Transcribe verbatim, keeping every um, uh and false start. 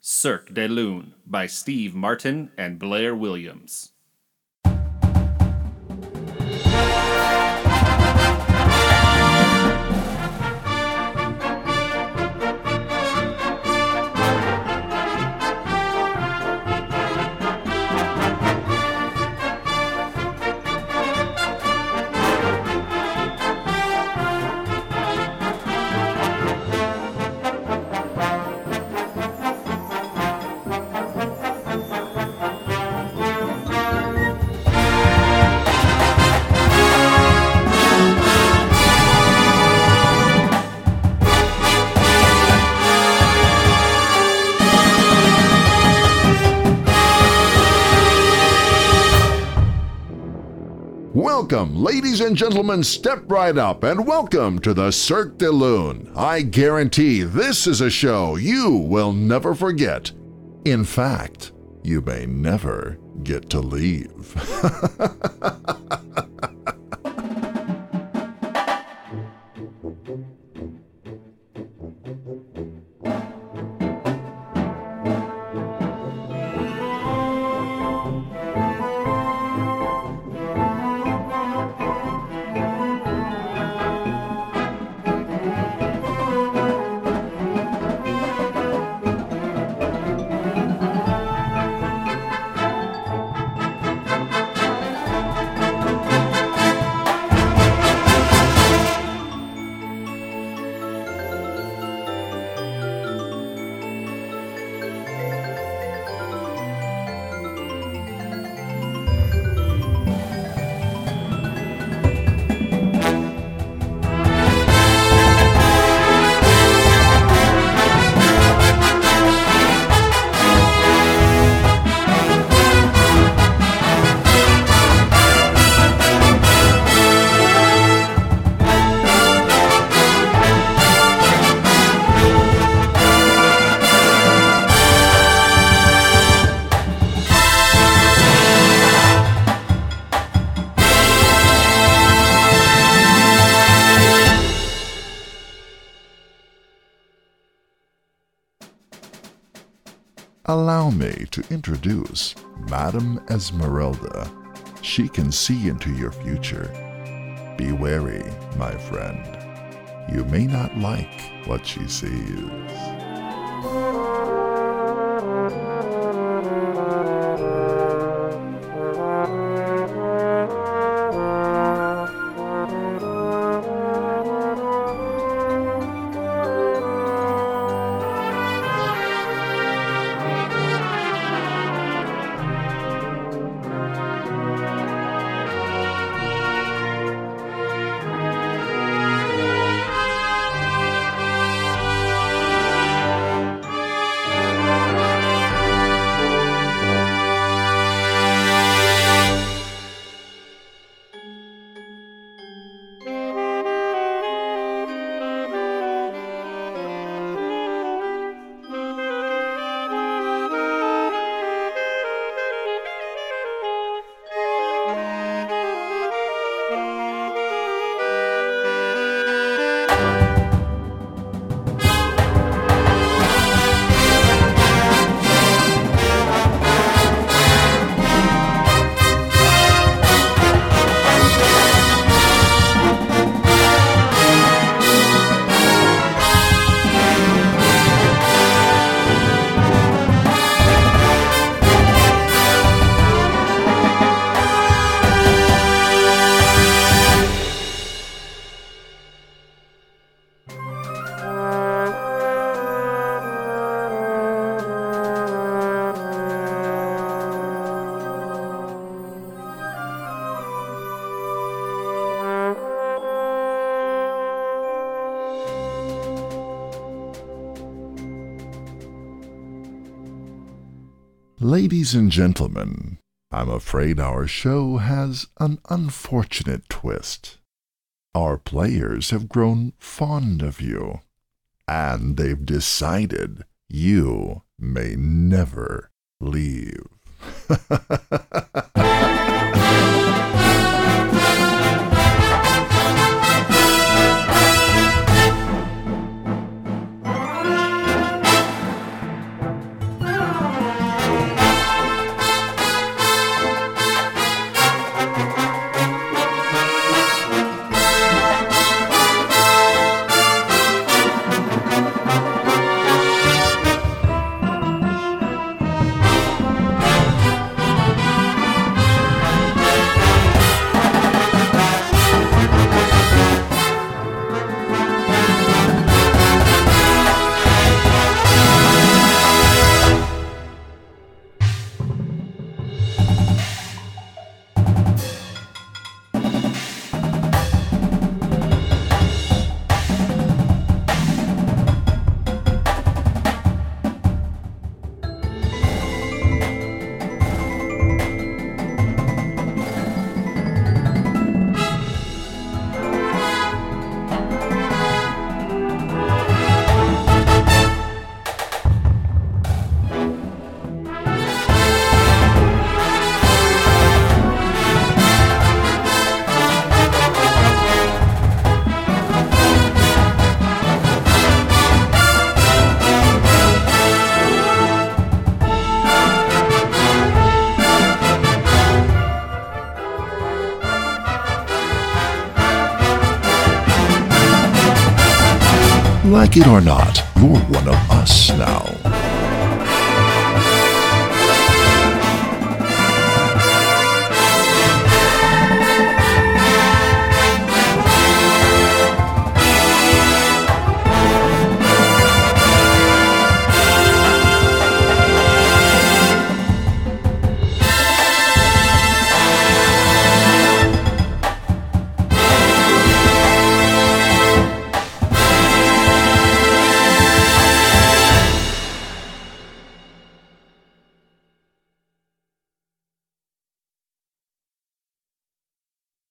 Cirque de Lune by Steve Martin and Blair Williams. Welcome, ladies and gentlemen, step right up and welcome to the Cirque de Lune. I guarantee this is a show you will never forget. In fact, you may never get to leave. Allow me to introduce Madame Esmeralda. She can see into your future. Be wary, my friend. You may not like what she sees. Ladies and gentlemen, I'm afraid our show has an unfortunate twist. Our players have grown fond of you, and they've decided you may never leave. like it or not, you're one of us now.